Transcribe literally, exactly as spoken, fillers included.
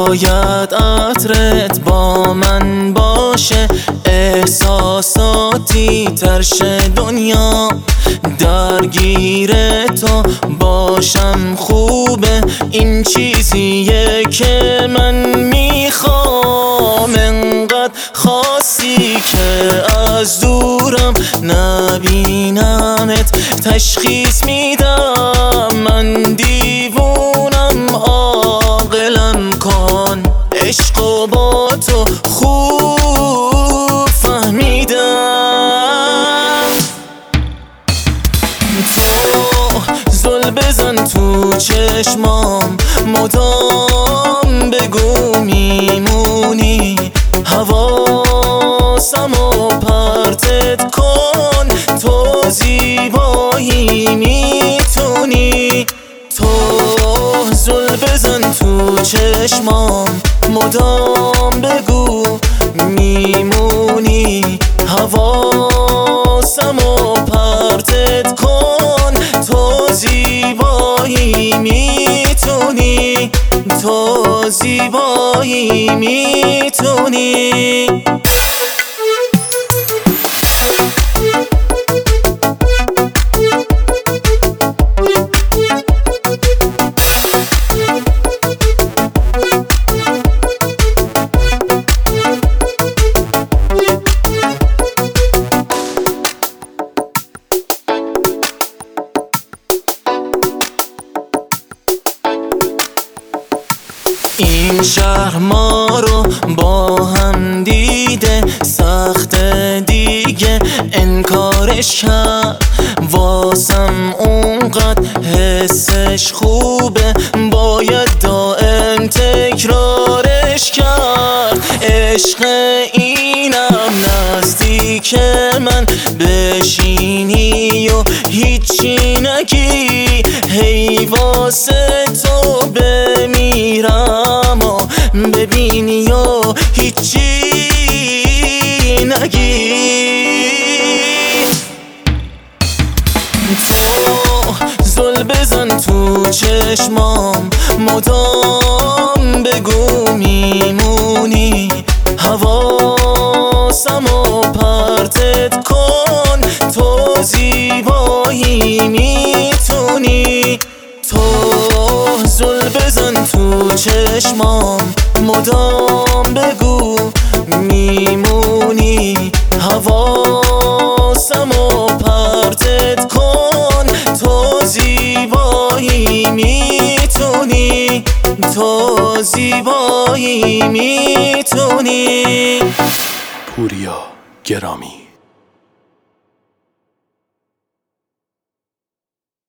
باید عطرت با من باشه، احساساتی ترشه دنیا، درگیر تو باشم خوبه، این چیزیه که من میخوام. انقدر خاصی که از دورم نبینمت، تشخیص میدم من دیوونم، عاقلم کن، عشق و با تو خوب فهمیدم. تو زل بزن تو چشمام، مدام بگو میمونی، حواسمو پرتت کن، تو زیبایی میتونی. تو زل بزن تو چشمام، مدام بگو میمونی، حواسمو پرتت کن، تو زیبایی میتونی، تو زیبایی میتونی. این شهر ما رو با هم دیده، سخت دیگه انکارش کرد، واسم اونقدر حسش خوبه، باید دائم تکرارش کرد. عشق اینم نزدیک من بشینی و هیچی نگی، هی واسه تو بمیرم و ببینی و هیچی نگی. تو زل بزن تو چشمام، مدام بگو میمونی، حواسمو پرتت کن، تو زیبایی میتونی. تو زل بزن تو چشمام، مدام بگو میمونی، حواسمو پرتت کن، تو زیبایی میتونی، تو زیبایی میتونی. پوریا گرامی.